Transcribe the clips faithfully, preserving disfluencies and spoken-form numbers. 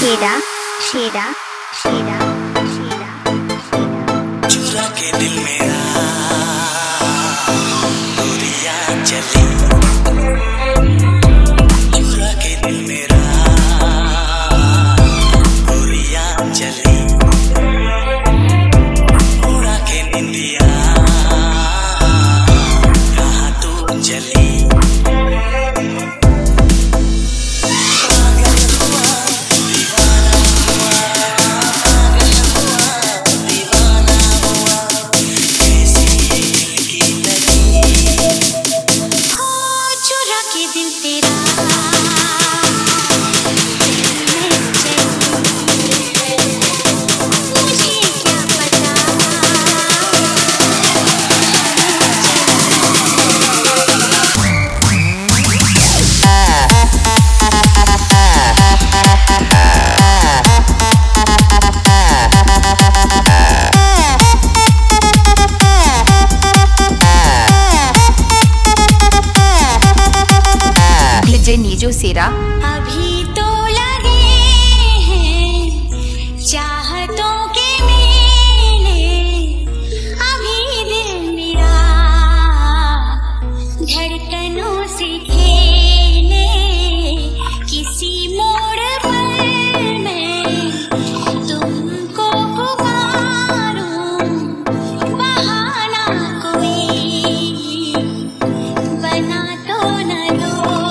शेरा शेरा शेरा शेरा चुरा के दिल मेरा गोरियां चली, चुरा के दिल मेरा गोरियां चली, उड़ा के निंदिया कहाँ तू चली। नीजो सेरा अभी तो लगे हैं चाहतों के मेले, अभी दिल मेरा धड़कनों से खेले, किसी मोड़ पर मैं तुमको पुकारूं, बहाना कोई बना तो न लो।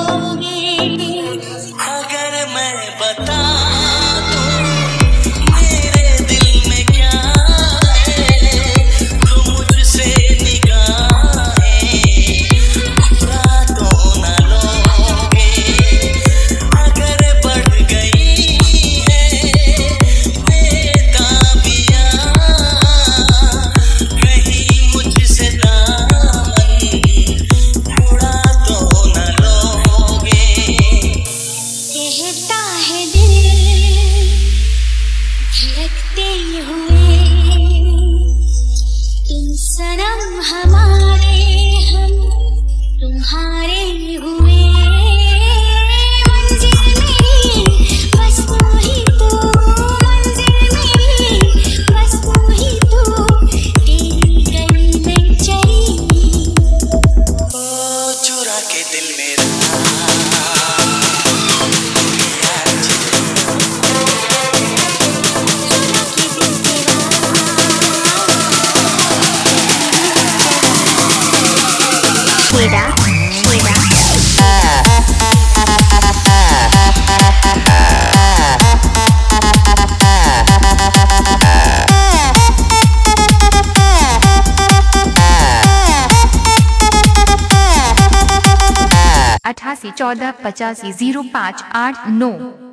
बता दो मेरे दिल में क्या है, तो मुझसे निगाहें चुरा तो न लोगे। अगर बढ़ गई है बेताबियां कहीं मुझसे दामन छुड़ा तो न लोगे। कहता है दिल धड़कते हुए, तुम सनम हमारे हम तुम्हारे हुए, मंजिल मेरी बस तू ही तू, मंजिल मेरी बस तू ही तू, तेरी गली में चली। ओ चुरा के दिल मेरा शेरा शेरा अठासी चौदह पचासी जीरो पाँच आठ नौ।